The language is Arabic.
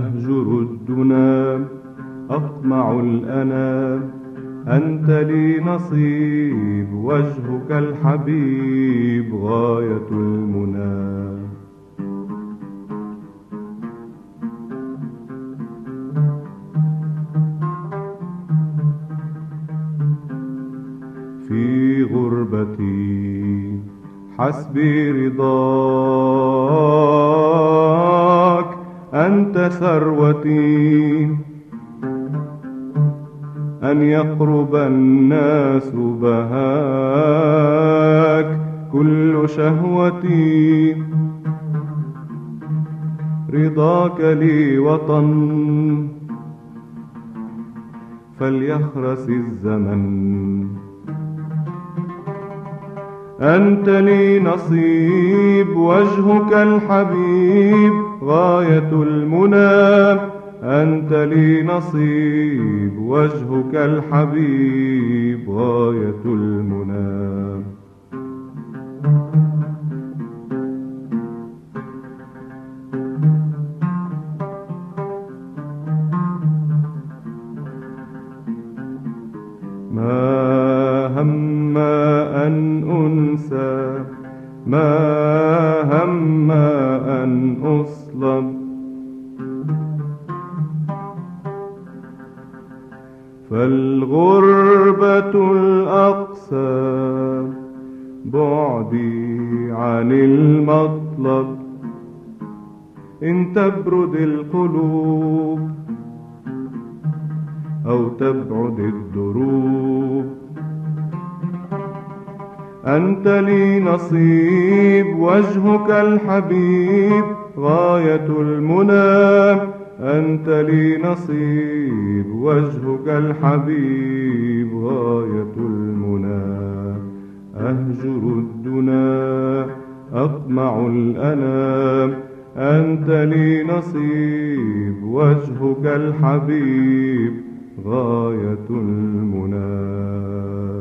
أهجر الدنا أطمع الأنام، أنت لي نصيب وجهك الحبيب غاية المنى. في غربتي حسبي رضاك، أنت ثروتي، أن يقرب الناس بهاك كل شهوتي. رضاك لي وطن فليخرس الزمن، أنت لي نصيب وجهك الحبيب غاية المنى. أنت لي نصيب وجهك الحبيب غاية المنى. ما هم أن أنسى، ما هم أن أصلب، فالغربة الأقسى بعدي عن المطلب. إن تبرد القلوب أو تبعد الدروب، أنت لي نصيب وجهك الحبيب غاية المنى. أنت لي نصيب وجهك الحبيب غاية المنى. أهجر الدنا أطمع الأنام، أنت لي نصيب وجهك الحبيب غاية المنى.